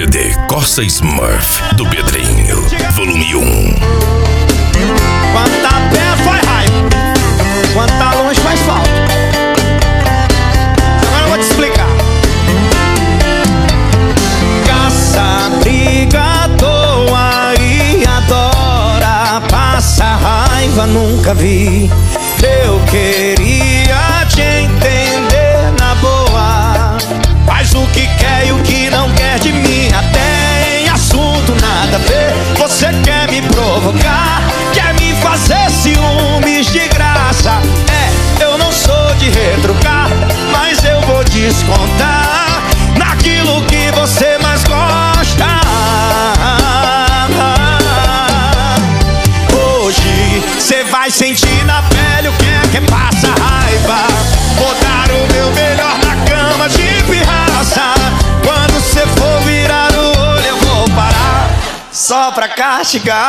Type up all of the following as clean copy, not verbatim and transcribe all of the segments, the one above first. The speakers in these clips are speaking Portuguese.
CD Corsa Smurf do Pedrinho, volume 1. Quando tá perto faz raiva, quando tá longe faz falta. Agora eu vou te explicar. Caça, briga à toa e adora. Passa raiva, nunca vi. Eu queria te entender na boa. Faz o que quer e o que não quer de mim. Até em assunto nada a ver. Você quer me provocar, quer me fazer ciúmes de graça. Eu não sou de retrucar, mas eu vou descontar naquilo que você mais gosta. Hoje cê vai sentir na pele o que é que passa raiva. Vou dar o meu melhor na cama de pirraça. Quando cê for virar o olho eu vou parar só pra castigar.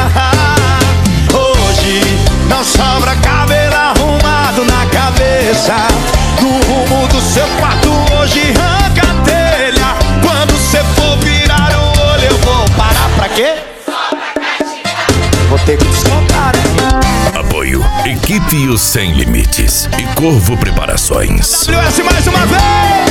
Hoje não sobra cabelo arrumado na cabeça. No rumo do seu quarto hoje arranca a telha. Quando cê for virar o olho eu vou parar pra quê? Vou ter que descontar, né? Apoio Equipe Os Sem Limites e Corvo Preparações. WS mais uma vez!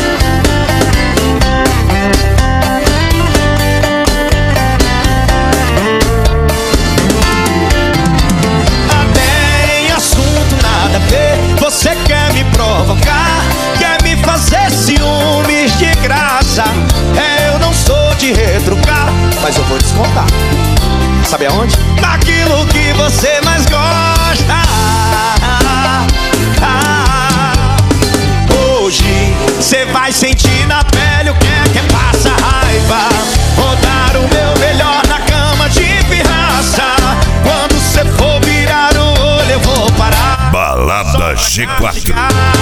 Até em assunto nada a ver. Você quer me provocar, quer me fazer ciúmes de graça. Eu não sou de retrucar, mas eu vou descontar. Sabe aonde? Naquilo que você mais gosta. Hoje cê vai sentir na pele o que é que passa raiva. Vou dar o meu melhor na cama de pirraça. Quando cê for virar o olho eu vou parar. Balada G4.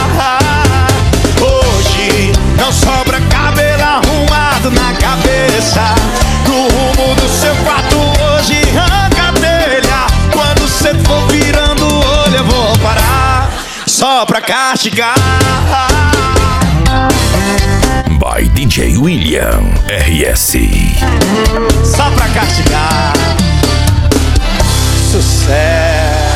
Hoje não sobra cabelo arrumado na cabeça. No rumo do seu quarto hoje arranca a telha. Quando cê for virando o olho eu vou parar só pra castigar. By DJ William RS. Só pra castigar. Sucesso.